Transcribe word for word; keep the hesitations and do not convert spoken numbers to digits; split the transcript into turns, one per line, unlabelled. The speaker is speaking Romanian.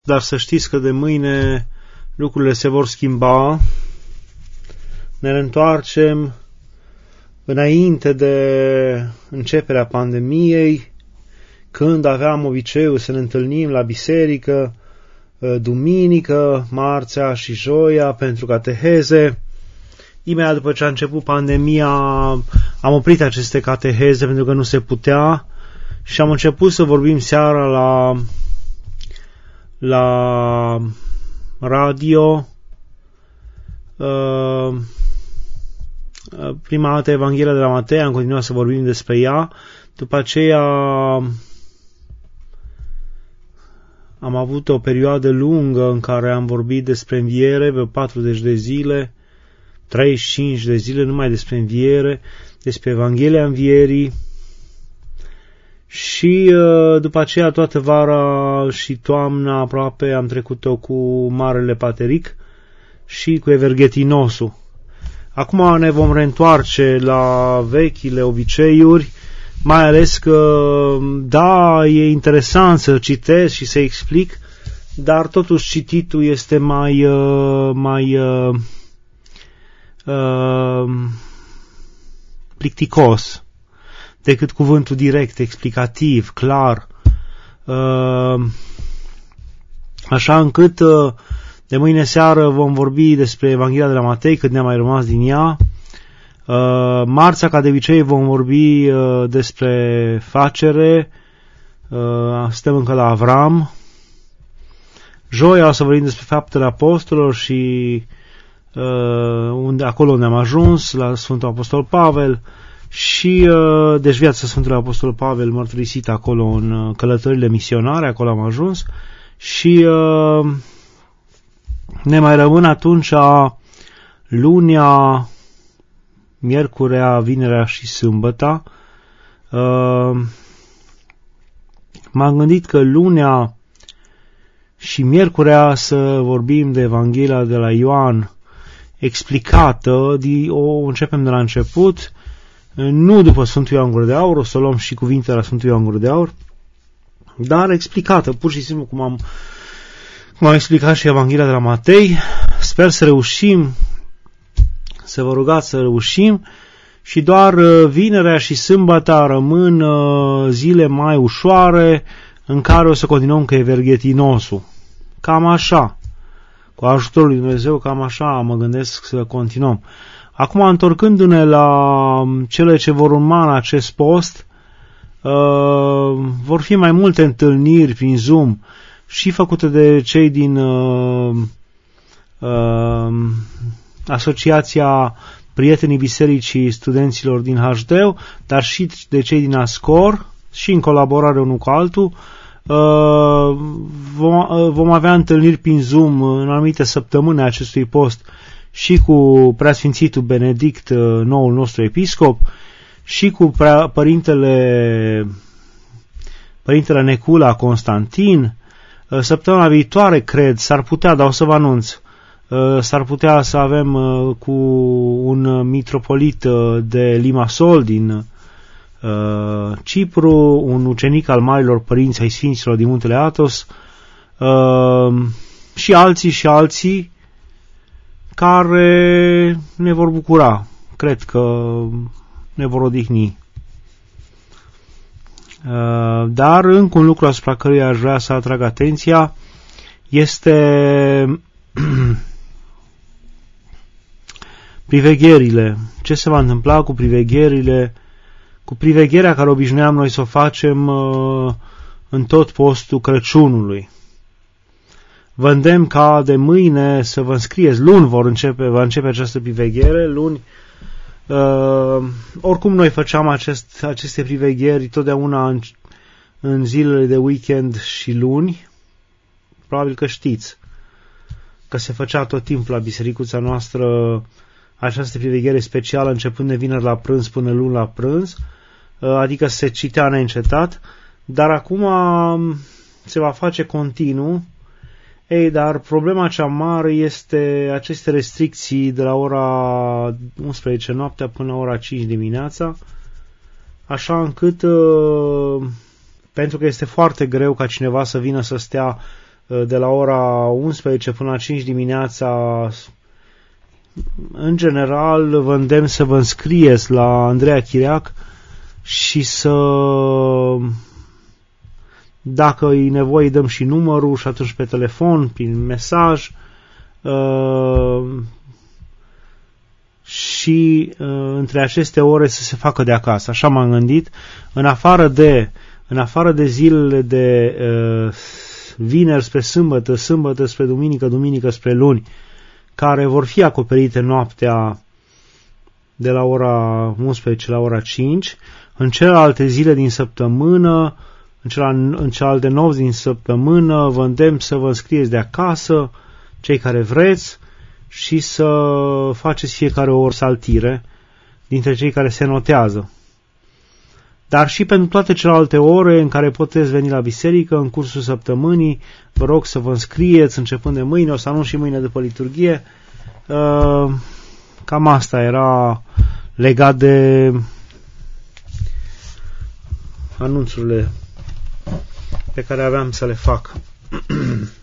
Dar să știți că de mâine lucrurile se vor schimba. Ne reîntoarcem înainte de începerea pandemiei, când aveam obiceiul să ne întâlnim la biserică duminică, marțea și joia pentru cateheze. Imediat după ce a început pandemia am oprit aceste cateheze pentru că nu se putea și am început să vorbim seara la la radio. Prima dată Evanghelia de la Matei, am continuat să vorbim despre ea. După aceea am avut o perioadă lungă în care am vorbit despre înviere, pe patruzeci de zile, treizeci și cinci de zile numai despre înviere, despre Evanghelia învierii. Și după aceea toată vara și toamna aproape am trecut-o cu Marele Pateric și cu Everghetinosul. Acum ne vom reîntoarce la vechile obiceiuri, mai ales că, da, e interesant să citesc și să explic, dar totuși cititul este mai mai uh, uh, plicticos decât cuvântul direct, explicativ, clar, uh, așa încât uh, de mâine seară vom vorbi despre Evanghelia de la Matei, cât ne-a mai rămas din ea. Uh, marțea, ca de obicei, vom vorbi uh, despre facere. Uh, suntem încă la Avram. Joia o să vorbim despre faptele apostolilor și uh, unde, acolo unde am ajuns, la Sfântul Apostol Pavel. Și, uh, deci viața Sfântului Apostol Pavel mărturisit acolo în uh, călătorile misionare, acolo am ajuns. Și uh, ne mai rămân atunci lunea, miercurea, vinerea și sâmbăta. Uh, m-am gândit că lunea și miercurea să vorbim de Evanghelia de la Ioan explicată, o începem de la început, nu după Sfântul Ioan Gură de Aur, o să luăm și cuvintele la Sfântul Ioan Gură de Aur, dar explicată, pur și simplu cum am, cum am explicat și Evanghelia de la Matei. Sper să reușim, să vă rugați să reușim, și doar vinerea și sâmbăta rămân zile mai ușoare în care o să continuăm cu Everghetinosul. Cam așa. Cu ajutorul lui Dumnezeu, cam așa mă gândesc să continuăm. Acum, întorcându-ne la cele ce vor urma în acest post, uh, vor fi mai multe întâlniri prin Zoom și făcute de cei din uh, uh, Asociația Prietenii Bisericii Studenților din H D U, dar și de cei din Ascor și în colaborare unul cu altul. Uh, vom, uh, vom avea întâlniri prin Zoom în anumite săptămâni acestui post și cu Preasfințitul Benedict, noul nostru episcop, și cu prea, părintele, părintele Necula Constantin. Săptămâna viitoare, cred, s-ar putea, dar o să vă anunț, s-ar putea să avem cu un mitropolit de Limassol din Cipru, un ucenic al marilor părinți ai Sfinților din Muntele Athos, și alții și alții care ne vor bucura. Cred că ne vor odihni. Dar încă un lucru asupra căruia aș vrea să atrag atenția este privegherile. Ce se va întâmpla cu privegherile, cu privegherea care obișnuiam noi să o facem în tot postul Crăciunului. Vă îndemn ca de mâine să vă înscrieți. Luni vor începe, va începe această priveghere. Luni, uh, oricum noi făceam acest, aceste privegheri totdeauna în, în zilele de weekend și luni. Probabil că știți că se făcea tot timpul la bisericuța noastră această priveghere specială, începând de vineri la prânz până luni la prânz, uh, adică se citea neîncetat, dar acum se va face continuu. Ei, dar problema cea mare este aceste restricții de la ora unsprezece noaptea până la ora cinci dimineața, așa încât, pentru că este foarte greu ca cineva să vină să stea de la ora unsprezece până la cinci dimineața. În general, vă îndemn să vă înscrieți la Andreea Chiriac și să, dacă e nevoie, dăm și numărul și atunci pe telefon, prin mesaj. Uh, și uh, între aceste ore să se facă de acasă. Așa m-am gândit. În afară de, în afară de zilele de uh, vineri spre sâmbătă, sâmbătă spre duminică, duminică spre luni, care vor fi acoperite noaptea de la ora unsprezece la ora cinci, în celelalte zile din săptămână, în, celal, în celelalte nopți din săptămână, vă îndemn să vă înscrieți de acasă, cei care vreți, și să faceți fiecare o saltire dintre cei care se notează. Dar și pentru toate celelalte ore în care puteți veni la biserică în cursul săptămânii, vă rog să vă înscrieți începând de mâine, o să anunț și mâine după liturghie. Cam asta era legat de anunțurile pe care aveam să le fac.